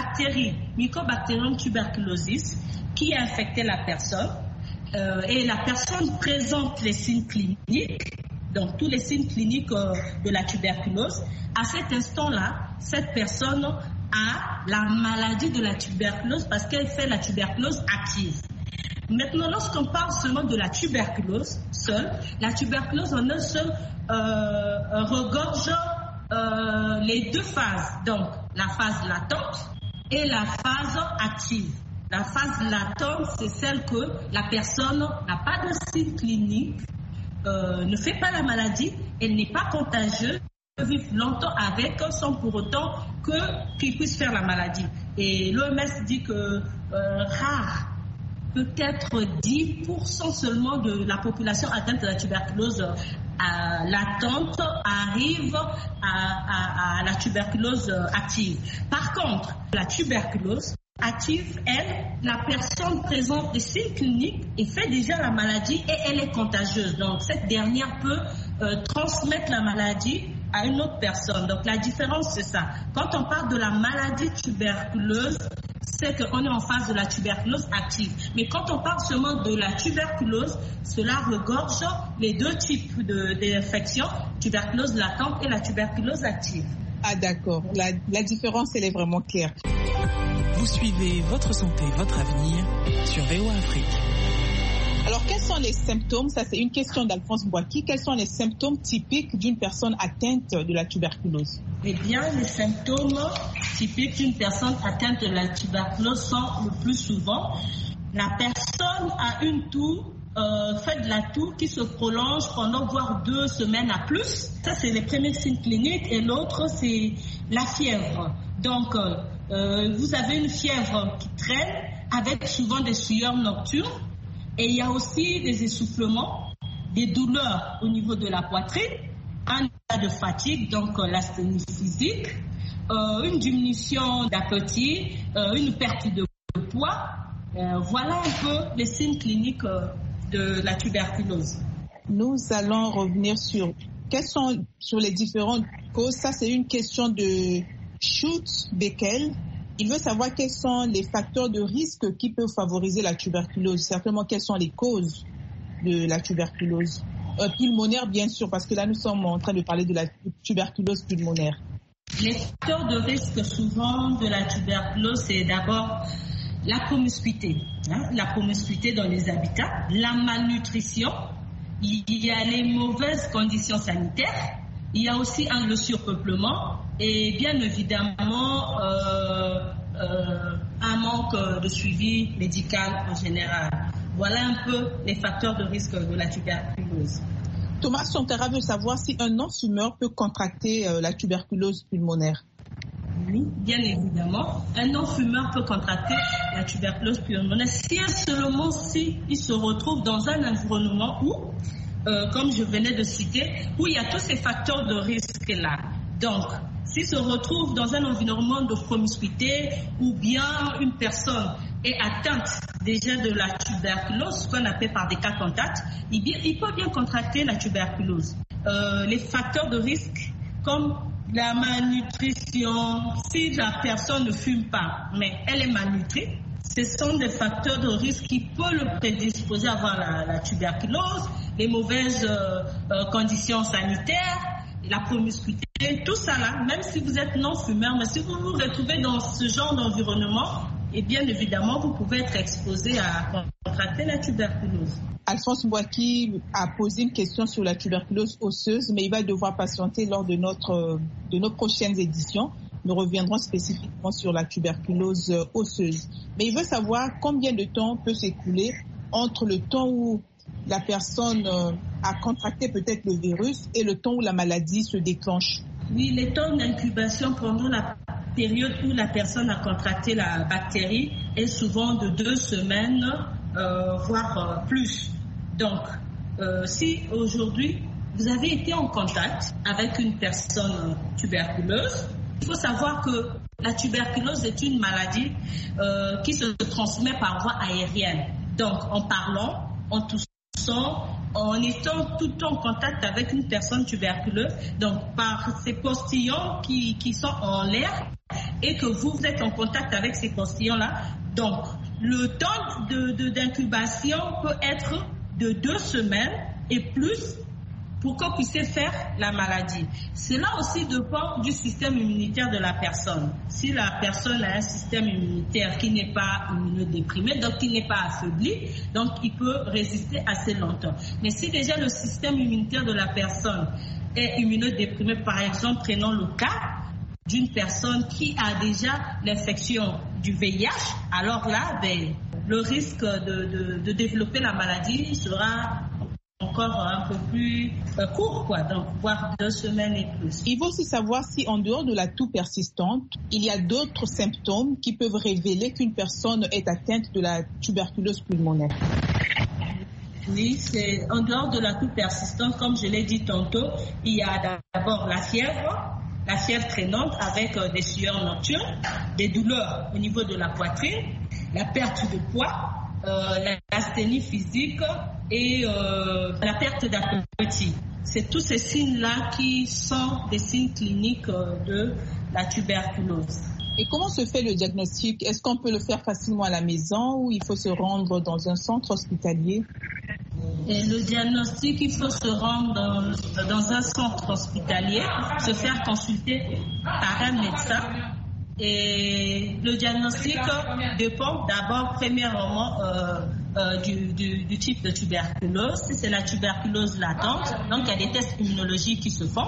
bactérie, Mycobacterium tuberculosis, qui a infecté la personne. Et la personne présente les signes cliniques, donc tous les signes cliniques de la tuberculose. À cet instant-là, cette personne a la maladie de la tuberculose parce qu'elle fait la tuberculose active. Maintenant, lorsqu'on parle seulement de la tuberculose seule, la tuberculose en un seul regorge les deux phases, donc la phase latente et la phase active. La phase latente, c'est celle que la personne n'a pas de signes cliniques, ne fait pas la maladie, elle n'est pas contagieuse, peut vivre longtemps avec sans pour autant qu'il puisse faire la maladie. Et l'OMS dit que rare, peut-être 10% seulement de la population atteinte de la tuberculose latente arrive à la tuberculose active. Par contre, la tuberculose active, elle, la personne présente des signes cliniques et fait déjà la maladie et elle est contagieuse. Donc cette dernière peut transmettre la maladie à une autre personne. Donc la différence, c'est ça. Quand on parle de la maladie tuberculeuse, c'est qu'on est en phase de la tuberculose active. Mais quand on parle seulement de la tuberculose, cela regorge les deux types d'infections, tuberculose latente et la tuberculose active. Ah d'accord, la différence, elle est vraiment claire. Vous suivez Votre Santé, Votre Avenir sur VOA Afrique. Alors, quels sont les symptômes? Ça, c'est une question d'Alphonse Bouaki. Quels sont les symptômes typiques d'une personne atteinte de la tuberculose? Eh bien, les symptômes typiques d'une personne atteinte de la tuberculose sont le plus souvent la personne a une toux, fait de la toux qui se prolonge pendant voire 2 semaines à plus. Ça, c'est les premiers signes cliniques. Et l'autre, c'est la fièvre. Donc, vous avez une fièvre qui traîne avec souvent des sueurs nocturnes. Et il y a aussi des essoufflements, des douleurs au niveau de la poitrine, un état de fatigue, donc l'asthénie physique, une diminution d'appétit, une perte de poids. Voilà un peu les signes cliniques de la tuberculose. Nous allons revenir sur les différentes causes. Ça, c'est une question de Schultz-Beckel. Il veut savoir quels sont les facteurs de risque qui peuvent favoriser la tuberculose. Certainement, quelles sont les causes de la tuberculose pulmonaire, bien sûr, parce que là, nous sommes en train de parler de la tuberculose pulmonaire. Les facteurs de risque souvent de la tuberculose, c'est d'abord la promiscuité, la promiscuité dans les habitats, la malnutrition, il y a les mauvaises conditions sanitaires, il y a aussi le surpeuplement et bien évidemment un manque de suivi médical en général. Voilà un peu les facteurs de risque de la tuberculose. Thomas Sontara veut savoir si un non-fumeur peut contracter la tuberculose pulmonaire. Oui, bien évidemment. Un non-fumeur peut contracter la tuberculose pulmonaire seulement il se retrouve dans un environnement où, comme je venais de citer, où il y a tous ces facteurs de risque-là. Donc, s'il se retrouve dans un environnement de promiscuité ou bien une personne est atteinte déjà de la tuberculose, ce qu'on appelle par des cas contacts, il peut bien contracter la tuberculose. Les facteurs de risque comme la malnutrition, si la personne ne fume pas, mais elle est malnutrie, ce sont des facteurs de risque qui peuvent le prédisposer à avoir la tuberculose, les mauvaises conditions sanitaires, la promiscuité, tout ça là, même si vous êtes non-fumeur, mais si vous vous retrouvez dans ce genre d'environnement, et bien évidemment, vous pouvez être exposé à contracter la tuberculose. Alphonse Bouaki a posé une question sur la tuberculose osseuse, mais il va devoir patienter lors de nos prochaines éditions. Nous reviendrons spécifiquement sur la tuberculose osseuse. Mais il veut savoir combien de temps peut s'écouler entre le temps où la personne a contracté peut-être le virus et le temps où la maladie se déclenche. Oui, les temps d'incubation pendant la période où la personne a contracté la bactérie est souvent de 2 semaines, voire plus. Donc, si aujourd'hui vous avez été en contact avec une personne tuberculeuse, il faut savoir que la tuberculose est une maladie qui se transmet par voie aérienne. Donc, en parlant, en toussant, en étant tout le temps en contact avec une personne tuberculeuse, donc par ces postillons qui sont en l'air, et que vous êtes en contact avec ces postillons-là, donc le temps d'incubation peut être de 2 semaines et plus pour qu'on puisse faire la maladie. Cela aussi dépend du système immunitaire de la personne. Si la personne a un système immunitaire qui n'est pas immunodéprimé, donc qui n'est pas affaibli, donc il peut résister assez longtemps. Mais si déjà le système immunitaire de la personne est immunodéprimé, par exemple, prenons le cas d'une personne qui a déjà l'infection du VIH, alors là, le risque de développer la maladie sera encore un peu plus court, donc voire 2 semaines et plus. Il faut aussi savoir si en dehors de la toux persistante, il y a d'autres symptômes qui peuvent révéler qu'une personne est atteinte de la tuberculose pulmonaire. Oui, c'est en dehors de la toux persistante, comme je l'ai dit tantôt, il y a d'abord la fièvre traînante avec des sueurs nocturnes, des douleurs au niveau de la poitrine, la perte de poids, l'asthénie physique et la perte d'appétit. C'est tous ces signes-là qui sont des signes cliniques de la tuberculose. Et comment se fait le diagnostic? Est-ce qu'on peut le faire facilement à la maison ou il faut se rendre dans un centre hospitalier? Et le diagnostic, il faut se rendre dans un centre hospitalier, se faire consulter par un médecin. Et le diagnostic dépend d'abord premièrement du type de tuberculose. Si c'est la tuberculose latente, donc il y a des tests immunologiques qui se font,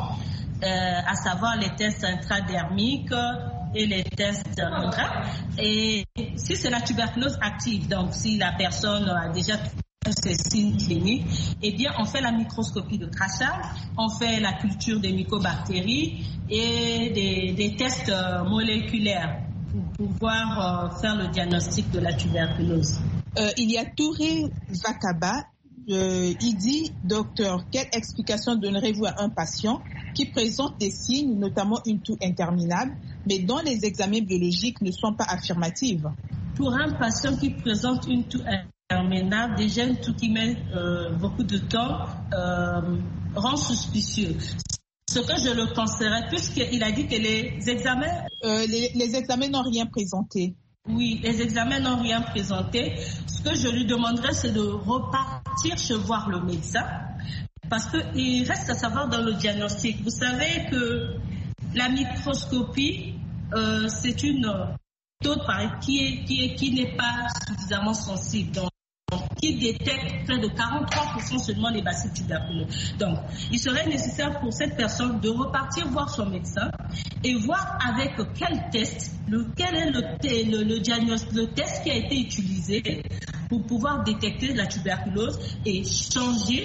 à savoir les tests intradermiques et les tests intra. Et si c'est la tuberculose active, donc si la personne a déjà ces signes cliniques, eh bien on fait la microscopie de traçage, on fait la culture des mycobactéries et des tests moléculaires pour pouvoir faire le diagnostic de la tuberculose. Il y a Touré Vakaba. Il dit, docteur, quelle explication donnerez-vous à un patient qui présente des signes, notamment une toux interminable, mais dont les examens biologiques ne sont pas affirmatifs? Pour un patient qui présente une toux interminable, déjà une toux qui met beaucoup de temps, rend suspicieux. Ce que je le conseillerais, puisqu'il a dit que les examens... les examens n'ont rien présenté. Oui, les examens n'ont rien présenté. Ce que je lui demanderais, c'est de repartir chez voir le médecin. Parce qu'il reste à savoir dans le diagnostic. Vous savez que la microscopie, c'est une méthode qui n'est pas suffisamment sensible. Donc, qui détecte près de 43% seulement les bacilles tuberculeuses. Donc, il serait nécessaire pour cette personne de repartir voir son médecin et voir avec quel test, quel est le diagnostic, le test qui a été utilisé pour pouvoir détecter la tuberculose et changer,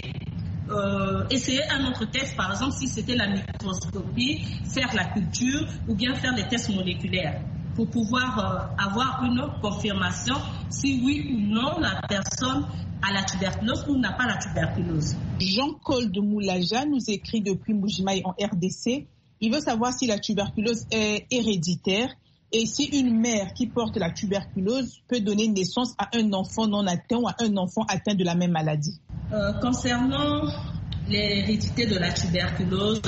essayer un autre test, par exemple si c'était la microscopie, faire la culture ou bien faire des tests moléculaires, pour pouvoir avoir une confirmation si oui ou non la personne a la tuberculose ou n'a pas la tuberculose. Jean-Col de Moulaja nous écrit depuis Mbujimayi en RDC. Il veut savoir si la tuberculose est héréditaire et si une mère qui porte la tuberculose peut donner naissance à un enfant non atteint ou à un enfant atteint de la même maladie. Concernant l'hérédité de la tuberculose,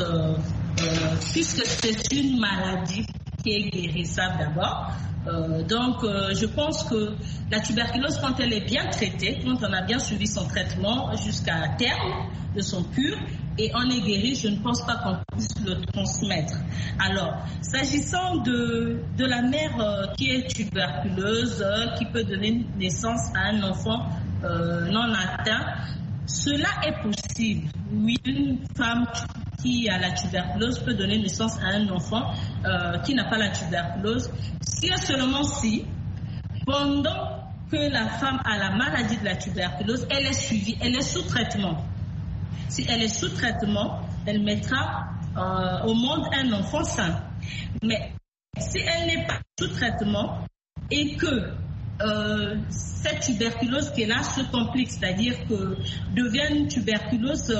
puisque c'est une maladie qui est guérissable d'abord. Donc, je pense que la tuberculose, quand elle est bien traitée, quand on a bien suivi son traitement jusqu'à terme de son cure, et on est guéri, je ne pense pas qu'on puisse le transmettre. Alors, s'agissant de la mère qui est tuberculeuse, qui peut donner naissance à un enfant non atteint, cela est possible. Oui, une femme qui a la tuberculose peut donner naissance à un enfant qui n'a pas la tuberculose, si et seulement si, pendant que la femme a la maladie de la tuberculose, elle est suivie, elle est sous traitement. Si elle est sous traitement, elle mettra au monde un enfant sain. Mais si elle n'est pas sous traitement et que cette tuberculose qui est là se complique, c'est-à-dire que devient une tuberculose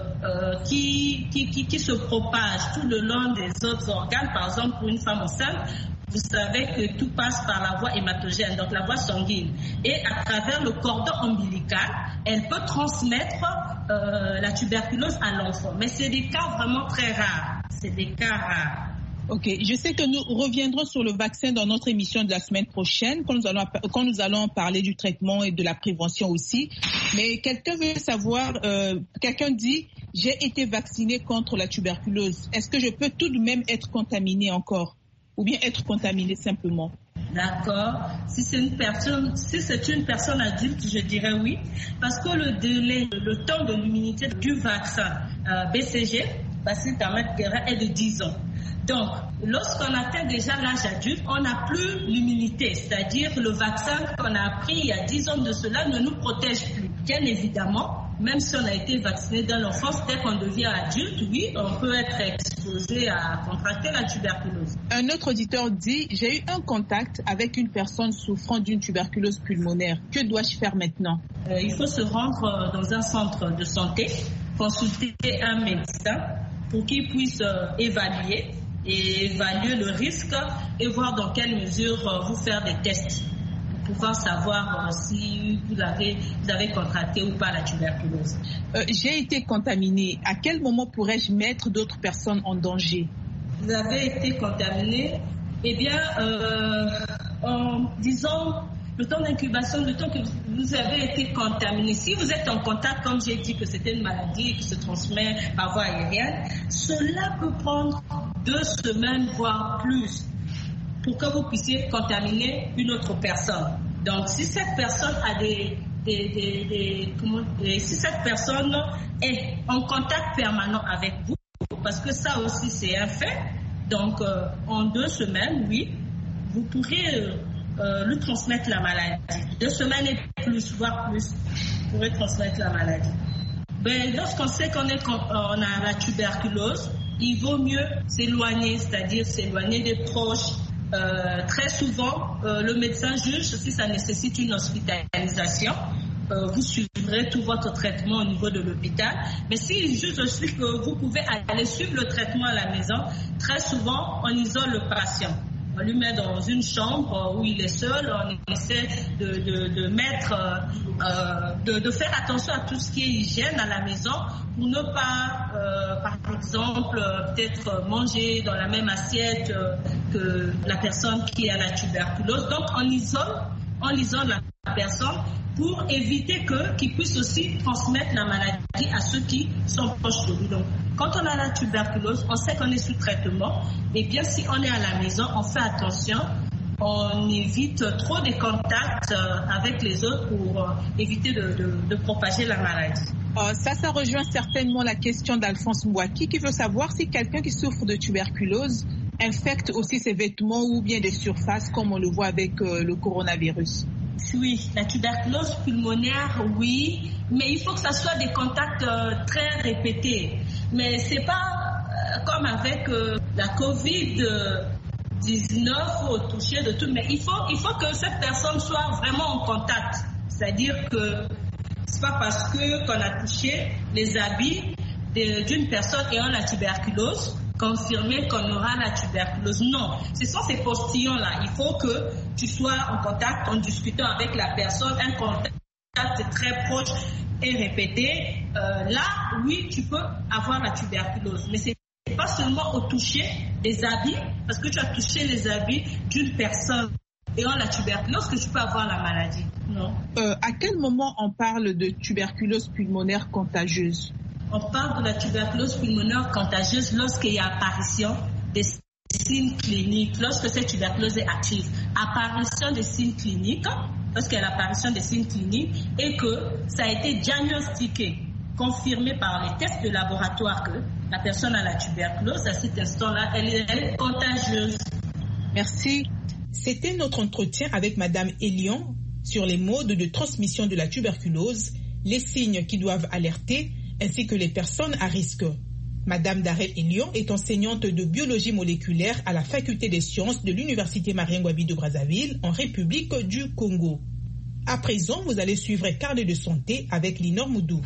qui se propage tout le long des autres organes. Par exemple, pour une femme enceinte, vous savez que tout passe par la voie hématogène, donc la voie sanguine. Et à travers le cordon ombilical, elle peut transmettre la tuberculose à l'enfant. Mais c'est des cas vraiment très rares. C'est des cas rares. Ok, je sais que nous reviendrons sur le vaccin dans notre émission de la semaine prochaine, quand nous allons parler du traitement et de la prévention aussi. Mais quelqu'un veut savoir, quelqu'un dit, j'ai été vacciné contre la tuberculose. Est-ce que je peux tout de même être contaminé encore ou bien être contaminé simplement? D'accord. Si c'est une personne adulte, je dirais oui, parce que le temps de l'immunité du vaccin BCG, bacille thermette guérin, est de 10 ans. Donc, lorsqu'on atteint déjà l'âge adulte, on n'a plus l'immunité, c'est-à-dire le vaccin qu'on a pris il y a 10 ans de cela ne nous protège plus. Bien évidemment, même si on a été vacciné dans l'enfance, dès qu'on devient adulte, oui, on peut être exposé à contracter la tuberculose. Un autre auditeur dit, j'ai eu un contact avec une personne souffrant d'une tuberculose pulmonaire. Que dois-je faire maintenant? Il faut se rendre dans un centre de santé, consulter un médecin pour qu'il puisse évaluer le risque et voir dans quelle mesure vous faire des tests pour pouvoir savoir si vous avez contracté ou pas la tuberculose. J'ai été contaminée. À quel moment pourrais-je mettre d'autres personnes en danger? Vous avez été contaminé, eh bien, en disant le temps d'incubation, le temps que vous avez été contaminé. Si vous êtes en contact, comme j'ai dit que c'était une maladie qui se transmet par voie aérienne, cela peut prendre 2 semaines, voire plus, pour que vous puissiez contaminer une autre personne. Donc, si cette personne a si cette personne est en contact permanent avec vous, parce que ça aussi c'est un fait, donc en 2 semaines, oui, vous pourrez lui transmettre la maladie. 2 semaines et plus, voire plus, vous pourrez transmettre la maladie. Lorsqu'on sait qu'on a la tuberculose, il vaut mieux s'éloigner, c'est-à-dire s'éloigner des proches. Très souvent, le médecin juge si ça nécessite une hospitalisation. Vous suivrez tout votre traitement au niveau de l'hôpital. Mais s'il juge aussi que vous pouvez aller suivre le traitement à la maison, très souvent, on isole le patient. On lui met dans une chambre où il est seul. On essaie de faire attention à tout ce qui est hygiène à la maison pour ne pas, par exemple, peut-être manger dans la même assiette que la personne qui a la tuberculose. Donc, on isole la personne pour éviter qu'il puisse aussi transmettre la maladie à ceux qui sont proches de lui. Donc, quand on a la tuberculose, on sait qu'on est sous traitement. Et bien, si on est à la maison, on fait attention. On évite trop des contacts avec les autres pour éviter de propager la maladie. Ça rejoint certainement la question d'Alphonse Mbouaki qui veut savoir si quelqu'un qui souffre de tuberculose infecte aussi ses vêtements ou bien des surfaces comme on le voit avec le coronavirus. Oui, la tuberculose pulmonaire, oui, mais il faut que ça soit des contacts très répétés. Mais c'est pas comme avec la Covid-19 au toucher de tout, mais il faut que cette personne soit vraiment en contact. C'est-à-dire que c'est pas parce qu'on a touché les habits d'une personne ayant la tuberculose confirmer qu'on aura la tuberculose. Non, ce sont ces postillons-là. Il faut que tu sois en contact, en discutant avec la personne, un contact très proche et répété. Là, oui, tu peux avoir la tuberculose. Mais c'est pas seulement au toucher des habits, parce que tu as touché les habits d'une personne ayant la tuberculose que tu peux avoir la maladie. Non. À quel moment on parle de tuberculose pulmonaire contagieuse? On parle de la tuberculose pulmonaire contagieuse lorsqu'il y a apparition des signes cliniques, lorsque cette tuberculose est active. Apparition des signes cliniques, lorsqu'il y a l'apparition des signes cliniques et que ça a été diagnostiqué, confirmé par les tests de laboratoire que la personne a la tuberculose, à cet instant-là, elle est contagieuse. Merci. C'était notre entretien avec Madame Elion sur les modes de transmission de la tuberculose, les signes qui doivent alerter, ainsi que les personnes à risque. Madame Darel Elion est enseignante de biologie moléculaire à la faculté des sciences de l'Université Marien-Ngouabi de Brazzaville en République du Congo. À présent, vous allez suivre Carnet de santé avec Linor Moudou.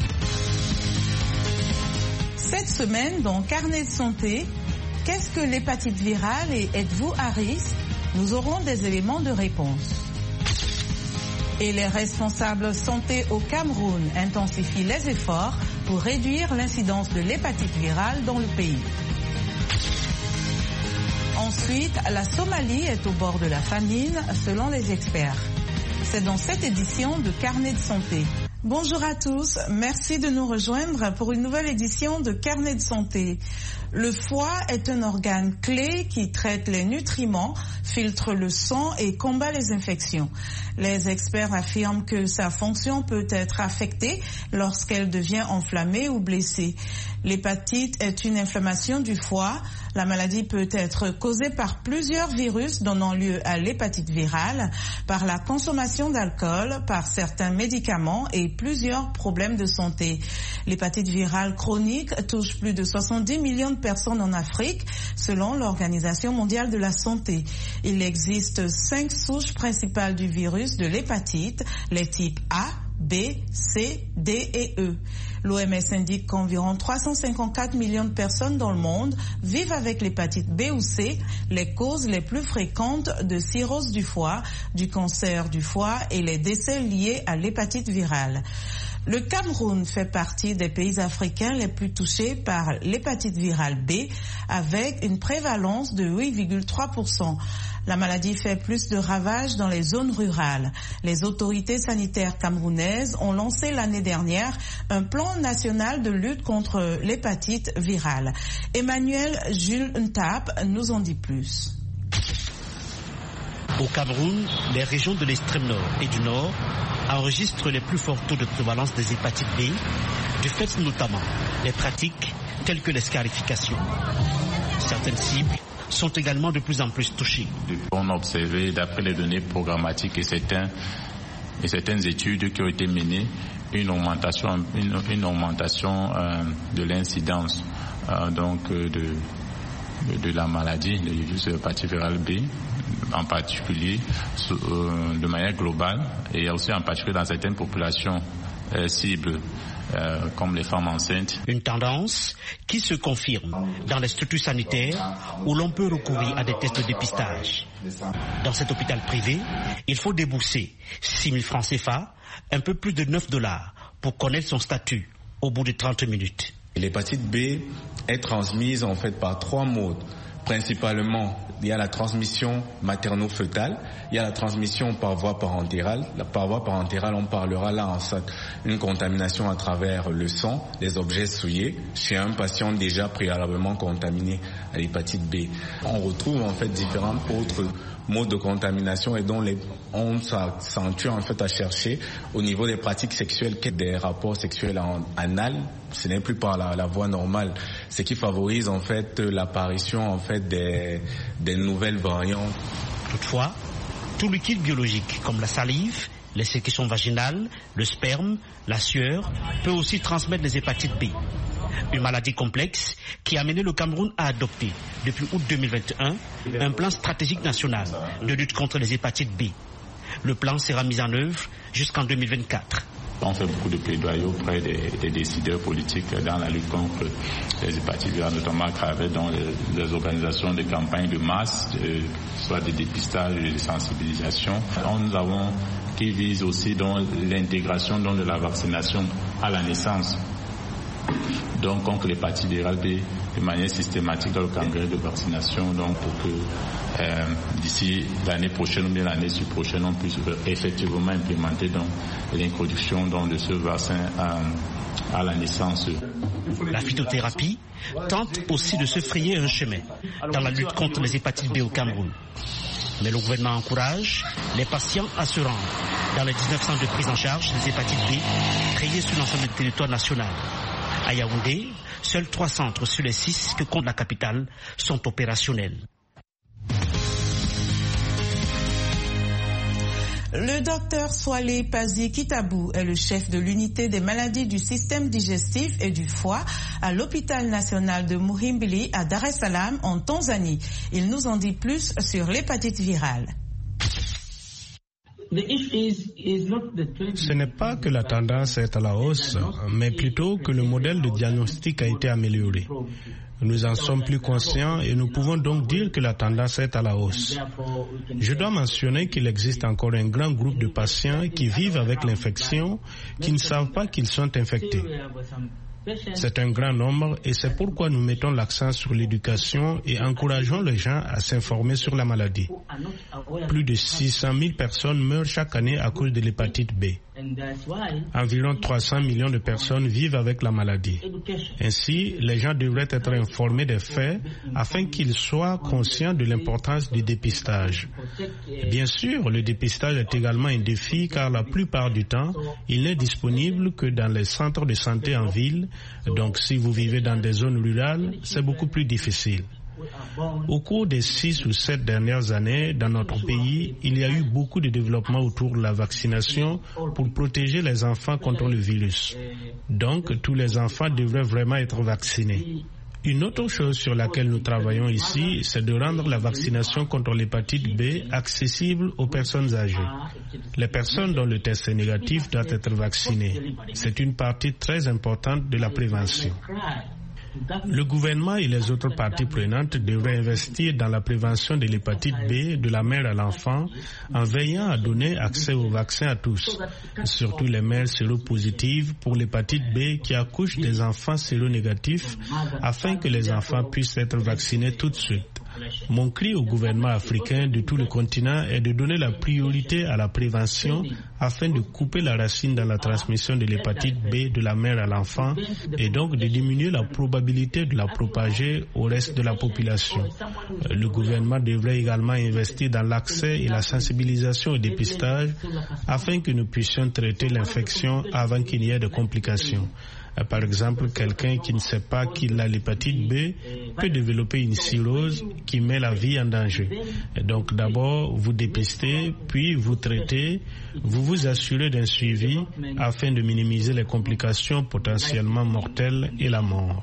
Cette semaine, dans Carnet de santé, qu'est-ce que l'hépatite virale et êtes-vous à risque? Nous aurons des éléments de réponse. Et les responsables santé au Cameroun intensifient les efforts pour réduire l'incidence de l'hépatite virale dans le pays. Ensuite, la Somalie est au bord de la famine, selon les experts. C'est dans cette édition de Carnet de santé. Bonjour à tous, merci de nous rejoindre pour une nouvelle édition de Carnet de santé. Le foie est un organe clé qui traite les nutriments, filtre le sang et combat les infections. Les experts affirment que sa fonction peut être affectée lorsqu'elle devient enflammée ou blessée. L'hépatite est une inflammation du foie. La maladie peut être causée par plusieurs virus donnant lieu à l'hépatite virale, par la consommation d'alcool, par certains médicaments et plusieurs problèmes de santé. L'hépatite virale chronique touche plus de 70 millions de personnes en Afrique, selon l'Organisation mondiale de la santé. Il existe 5 souches principales du virus de l'hépatite, les types A, B, C, D et E. L'OMS indique qu'environ 354 millions de personnes dans le monde vivent avec l'hépatite B ou C, les causes les plus fréquentes de cirrhose du foie, du cancer du foie et les décès liés à l'hépatite virale. Le Cameroun fait partie des pays africains les plus touchés par l'hépatite virale B, avec une prévalence de 8,3%. La maladie fait plus de ravages dans les zones rurales. Les autorités sanitaires camerounaises ont lancé l'année dernière un plan national de lutte contre l'hépatite virale. Emmanuel Jules Ntap nous en dit plus. Au Cameroun, les régions de l'extrême nord et du nord enregistrent les plus forts taux de prévalence des hépatites B, du fait notamment des pratiques telles que les scarifications. Certaines cibles sont également de plus en plus touchées. On a observé, d'après les données programmatiques et certaines études qui ont été menées, une augmentation de l'incidence de la maladie, du virus de l'hépatite virale B, en particulier de manière globale, et aussi en particulier dans certaines populations cibles, comme les femmes enceintes. Une tendance qui se confirme dans les structures sanitaires où l'on peut recourir à des tests de dépistage. Dans cet hôpital privé, il faut débourser 6 000 francs CFA, un peu plus de $9, pour connaître son statut au bout de 30 minutes. L'hépatite B est transmise en fait par 3 modes. Principalement, il y a la transmission materno-fœtale, il y a la transmission par voie parentérale. Par voie parentérale, on parlera là en fait une contamination à travers le sang, les objets souillés, chez un patient déjà préalablement contaminé à l'hépatite B. On retrouve en fait différents autres modes de contamination et dont on s'accentue en fait à chercher au niveau des pratiques sexuelles, des rapports sexuels anal. Ce n'est plus par la voie normale, ce qui favorise en fait l'apparition en fait des nouvelles variantes. Toutefois, tout liquide biologique comme la salive, les sécrétions vaginales, le sperme, la sueur peut aussi transmettre les hépatites B. Une maladie complexe qui a mené le Cameroun à adopter, depuis août 2021, un plan stratégique national de lutte contre les hépatites B. Le plan sera mis en œuvre jusqu'en 2024. On fait beaucoup de plaidoyer auprès des décideurs politiques dans la lutte contre les hépatites virales, notamment à travers les organisations de campagnes de masse, soit de dépistage et de sensibilisation. Nous avons qui vise aussi l'intégration de la vaccination à la naissance. Donc contre l'hépatite virale B de manière systématique dans le calendrier de vaccination, donc pour que d'ici l'année prochaine ou bien l'année prochaine on puisse effectivement implémenter l'introduction de ce vaccin à la naissance. La phytothérapie tente aussi de se frayer un chemin dans la lutte contre les hépatites B au Cameroun. Mais le gouvernement encourage les patients à se rendre dans les 19 centres de prise en charge des hépatites B créés sur l'ensemble du territoire national. À Yaoundé, seuls 3 centres sur les 6 que compte la capitale sont opérationnels. Le docteur Swale Pazi Kitabou est le chef de l'unité des maladies du système digestif et du foie à l'hôpital national de Muhimbili à Dar es Salaam en Tanzanie. Il nous en dit plus sur l'hépatite virale. Ce n'est pas que la tendance est à la hausse, mais plutôt que le modèle de diagnostic a été amélioré. Nous en sommes plus conscients et nous pouvons donc dire que la tendance est à la hausse. Je dois mentionner qu'il existe encore un grand groupe de patients qui vivent avec l'infection, qui ne savent pas qu'ils sont infectés. C'est un grand nombre et c'est pourquoi nous mettons l'accent sur l'éducation et encourageons les gens à s'informer sur la maladie. Plus de 600 000 personnes meurent chaque année à cause de l'hépatite B. Environ 300 millions de personnes vivent avec la maladie. Ainsi, les gens devraient être informés des faits afin qu'ils soient conscients de l'importance du dépistage. Bien sûr, le dépistage est également un défi car la plupart du temps, il n'est disponible que dans les centres de santé en ville. Donc, si vous vivez dans des zones rurales, c'est beaucoup plus difficile. Au cours des 6 ou 7 dernières années, dans notre pays, il y a eu beaucoup de développement autour de la vaccination pour protéger les enfants contre le virus. Donc, tous les enfants devraient vraiment être vaccinés. Une autre chose sur laquelle nous travaillons ici, c'est de rendre la vaccination contre l'hépatite B accessible aux personnes âgées. Les personnes dont le test est négatif doivent être vaccinées. C'est une partie très importante de la prévention. Le gouvernement et les autres parties prenantes devraient investir dans la prévention de l'hépatite B de la mère à l'enfant en veillant à donner accès au vaccin à tous, surtout les mères séropositives pour l'hépatite B qui accouchent des enfants séronégatifs afin que les enfants puissent être vaccinés tout de suite. Mon cri au gouvernement africain de tout le continent est de donner la priorité à la prévention afin de couper la racine dans la transmission de l'hépatite B de la mère à l'enfant et donc de diminuer la probabilité de la propager au reste de la population. Le gouvernement devrait également investir dans l'accès et la sensibilisation au dépistage afin que nous puissions traiter l'infection avant qu'il n'y ait de complications. Par exemple, quelqu'un qui ne sait pas qu'il a l'hépatite B peut développer une cirrhose qui met la vie en danger. Et donc d'abord, vous dépistez, puis vous traitez, vous vous assurez d'un suivi afin de minimiser les complications potentiellement mortelles et la mort.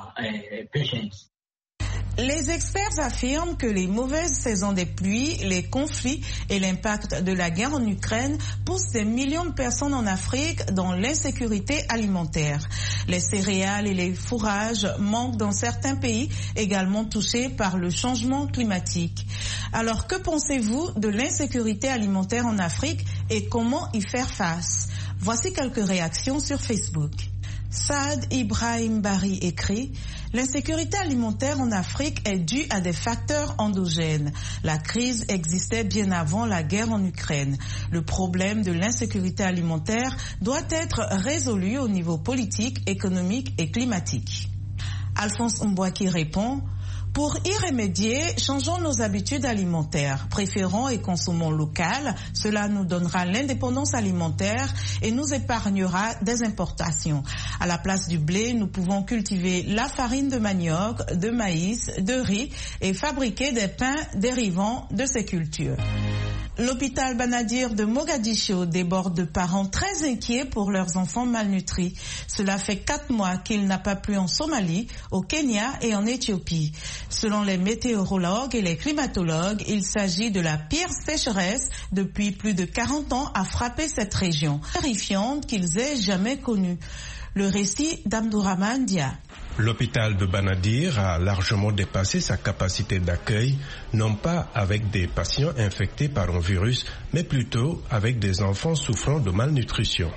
Les experts affirment que les mauvaises saisons des pluies, les conflits et l'impact de la guerre en Ukraine poussent des millions de personnes en Afrique dans l'insécurité alimentaire. Les céréales et les fourrages manquent dans certains pays également touchés par le changement climatique. Alors, que pensez-vous de l'insécurité alimentaire en Afrique et comment y faire face? Voici quelques réactions sur Facebook. Saad Ibrahim Bari écrit « L'insécurité alimentaire en Afrique est due à des facteurs endogènes. La crise existait bien avant la guerre en Ukraine. Le problème de l'insécurité alimentaire doit être résolu au niveau politique, économique et climatique. » Alphonse Mbouaki répond « Pour y remédier, changeons nos habitudes alimentaires. Préférons et consommons local. Cela nous donnera l'indépendance alimentaire et nous épargnera des importations. À la place du blé, nous pouvons cultiver la farine de manioc, de maïs, de riz et fabriquer des pains dérivant de ces cultures. » L'hôpital Banadir de Mogadiscio déborde de parents très inquiets pour leurs enfants malnutris. Cela fait 4 mois qu'il n'a pas plu en Somalie, au Kenya et en Éthiopie. Selon les météorologues et les climatologues, il s'agit de la pire sécheresse depuis plus de 40 ans à frapper cette région, terrifiante qu'ils aient jamais connue. Le récit d'Abdourahmane Dia. L'hôpital de Banadir a largement dépassé sa capacité d'accueil, non pas avec des patients infectés par un virus, mais plutôt avec des enfants souffrant de malnutrition.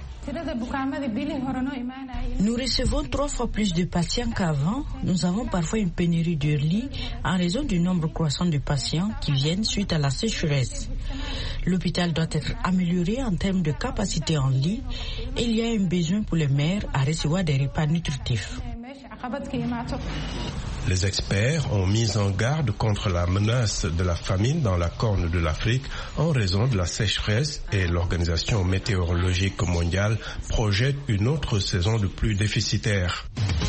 Nous recevons 3 fois plus de patients qu'avant. Nous avons parfois une pénurie de lits en raison du nombre croissant de patients qui viennent suite à la sécheresse. L'hôpital doit être amélioré en termes de capacité en lits et il y a un besoin pour les mères à recevoir des repas nutritifs. Les experts ont mis en garde contre la menace de la famine dans la Corne de l'Afrique en raison de la sécheresse et l'Organisation météorologique mondiale projette une autre saison de pluie déficitaire.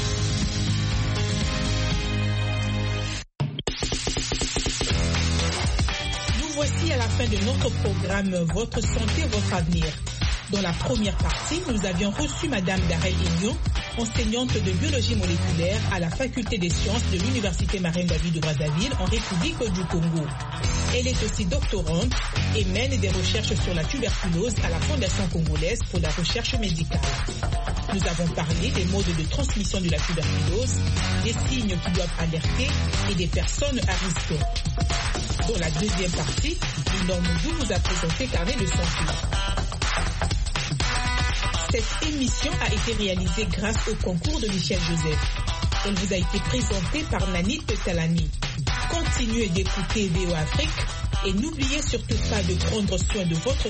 Nous voici à la fin de notre programme Votre santé, votre avenir. Dans la première partie, nous avions reçu Madame Darel Ignon, enseignante de biologie moléculaire à la faculté des sciences de l'Université Marien David de Brazzaville en République du Congo. Elle est aussi doctorante et mène des recherches sur la tuberculose à la Fondation congolaise pour la recherche médicale. Nous avons parlé des modes de transmission de la tuberculose, des signes qui doivent alerter et des personnes à risque. Dans la deuxième partie, Lino Moudou vous a présenté Carnet de santé. Cette émission a été réalisée grâce au concours de Michel Joseph. Elle vous a été présentée par Nanit Talani. Continuez d'écouter VO Afrique et n'oubliez surtout pas de prendre soin de votre